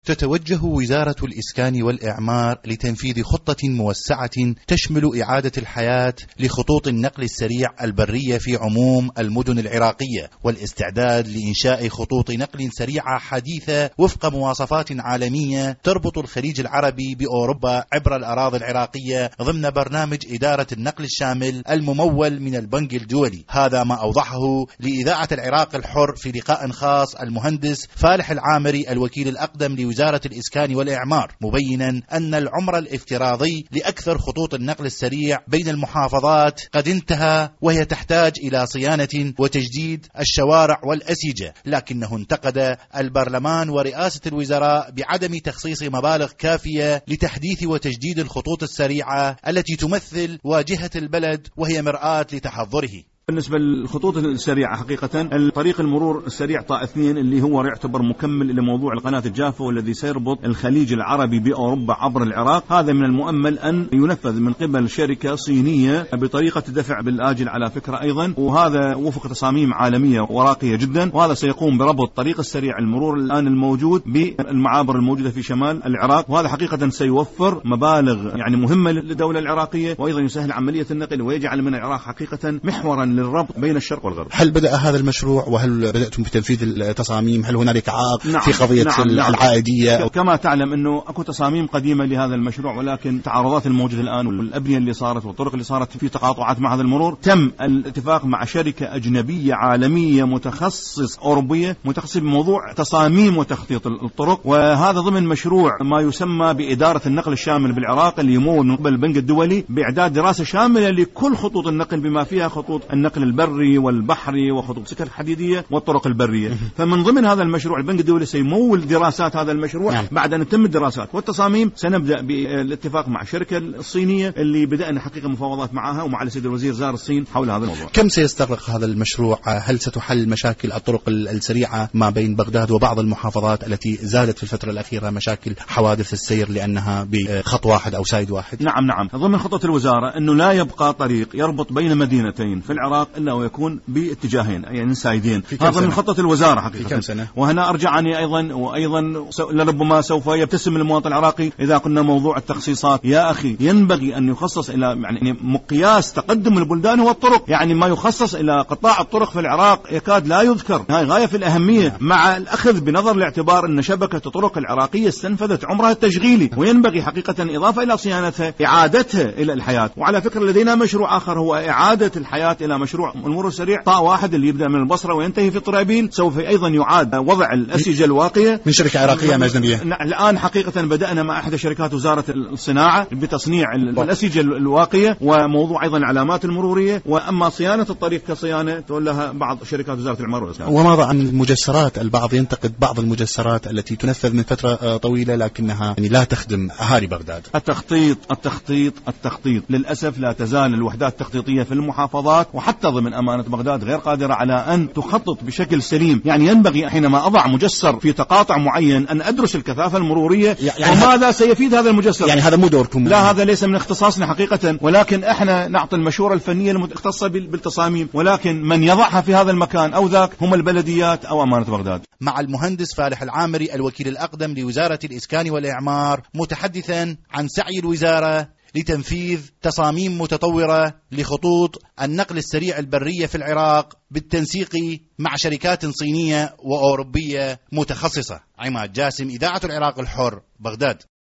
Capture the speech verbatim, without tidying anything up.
تتوجه وزارة الإسكان والإعمار لتنفيذ خطة موسعة تشمل إعادة الحياة لخطوط النقل السريع البرية في عموم المدن العراقية، والاستعداد لإنشاء خطوط نقل سريعة حديثة وفق مواصفات عالمية تربط الخليج العربي بأوروبا عبر الأراضي العراقية ضمن برنامج إدارة النقل الشامل الممول من البنك الدولي. هذا ما أوضحه لإذاعة العراق الحر في لقاء خاص المهندس فالح العامري الوكيل الأقدم وزارة الإسكان والإعمار، مبينا أن العمر الافتراضي لأكثر خطوط النقل السريع بين المحافظات قد انتهى، وهي تحتاج إلى صيانة وتجديد الشوارع والأسيجة، لكنه انتقد البرلمان ورئاسة الوزراء بعدم تخصيص مبالغ كافية لتحديث وتجديد الخطوط السريعة التي تمثل واجهة البلد وهي مرآة لتحضره. بالنسبة للخطوط السريعة حقيقة الطريق المرور السريع طاء اثنين اللي هو يعتبر مكمل إلى موضوع القناة الجافة والذي سيربط الخليج العربي بأوروبا عبر العراق، هذا من المؤمل أن ينفذ من قبل شركة صينية بطريقة دفع بالآجل على فكرة أيضا، وهذا وفق تصاميم عالمية وراقية جدا، وهذا سيقوم بربط الطريق السريع المرور الآن الموجود بالمعابر الموجودة في شمال العراق، وهذا حقيقة سيوفر مبالغ يعني مهمة للدولة العراقية، وأيضا يسهل عملية النقل ويجعل من العراق حقيقة محورا للربط بين الشرق والغرب. هل بدأ هذا المشروع وهل بدأتم بتنفيذ التصاميم؟ هل هنالك عائق نعم في قضية نعم العائدية؟ نعم. كما تعلم أنه أكو تصاميم قديمة لهذا المشروع، ولكن التعارضات الموجودة الآن والأبنية اللي صارت والطرق اللي صارت في تقاطعات مع هذا المرور، تم الاتفاق مع شركة أجنبية عالمية متخصص أوروبية متخصصة بموضوع تصاميم وتخطيط الطرق، وهذا ضمن مشروع ما يسمى بإدارة النقل الشامل بالعراق اللي يمول من قبل البنك الدولي بإعداد دراسة شاملة لكل خطوط النقل بما فيها خطوط النقل البري والبحري وخطوط السكك الحديدية والطرق البرية. فمن ضمن هذا المشروع البنك الدولي سيمول دراسات هذا المشروع. نعم. بعد أن تتم الدراسات والتصاميم سنبدأ بالاتفاق مع الشركة الصينية اللي بدأنا حقيقة مفاوضات معها ومع السيد الوزير زار الصين حول هذا الموضوع. كم سيستغرق هذا المشروع؟ هل ستحل مشاكل الطرق السريعة ما بين بغداد وبعض المحافظات التي زادت في الفترة الأخيرة مشاكل حوادث السير لأنها بخط واحد أو سايد واحد؟ نعم نعم ضمن خطة الوزارة أنه لا يبقى طريق يربط بين مدينتين في العراق إلا ويكون باتجاهين يعني سايدين. هذا من خطة الوزارة حقيقة. في كم سنة؟ وهنا أرجعني أيضا وأيضا لربما سوف يبتسم المواطن العراقي إذا قلنا موضوع التخصيصات. يا أخي ينبغي أن يخصص إلى يعني مقياس تقدم البلدان هو الطرق، يعني ما يخصص إلى قطاع الطرق في العراق يكاد لا يذكر، هاي غاية في الأهمية. نعم. مع الأخذ بنظر الاعتبار أن شبكة الطرق العراقية استنفذت عمرها التشغيلي، وينبغي حقيقة إضافة إلى صيانتها إعادتها إلى الحياة. وعلى فكرة لدينا مشروع آخر هو إعادة الحياة إلى مشروع المرور السريع طاء واحد اللي يبدأ من البصرة وينتهي في طرابيل، سوف أيضا يعاد وضع الأسيجة الواقية من شركة عراقية أم أجنبية. الآن حقيقة بدأنا مع إحدى شركات وزارة الصناعة بتصنيع الأسيجة الواقية وموضوع أيضا العلامات المرورية، وأما صيانة الطريق كصيانة تولها بعض شركات وزارة المرور والإسكان. وماذا عن المجسرات؟ البعض ينتقد بعض المجسرات التي تنفذ من فترة طويلة لكنها يعني لا تخدم أهالي بغداد. التخطيط التخطيط التخطيط للأسف لا تزال الوحدات التخطيطية في المحافظات وحتى ضمن أمانة بغداد غير قادرة على أن تخطط بشكل سليم. يعني ينبغي حينما أضع مجسر في تقاطع معين أن أدرس الكثافة المرورية يعني وماذا سيفيد هذا المجسر. يعني هذا مو دوركم؟ لا هذا ليس من اختصاصنا حقيقة، ولكن احنا نعطي المشورة الفنية المختصة بالتصاميم، ولكن من يضعها في هذا المكان أو ذاك هم البلديات أو أمانة بغداد. مع المهندس فالح العامري الوكيل الأقدم لوزارة الإسكان والإعمار متحدثا عن سعي الوزارة لتنفيذ تصاميم متطورة لخطوط النقل السريع البرية في العراق بالتنسيق مع شركات صينية وأوروبية متخصصة. عماد جاسم، إذاعة العراق الحر، بغداد.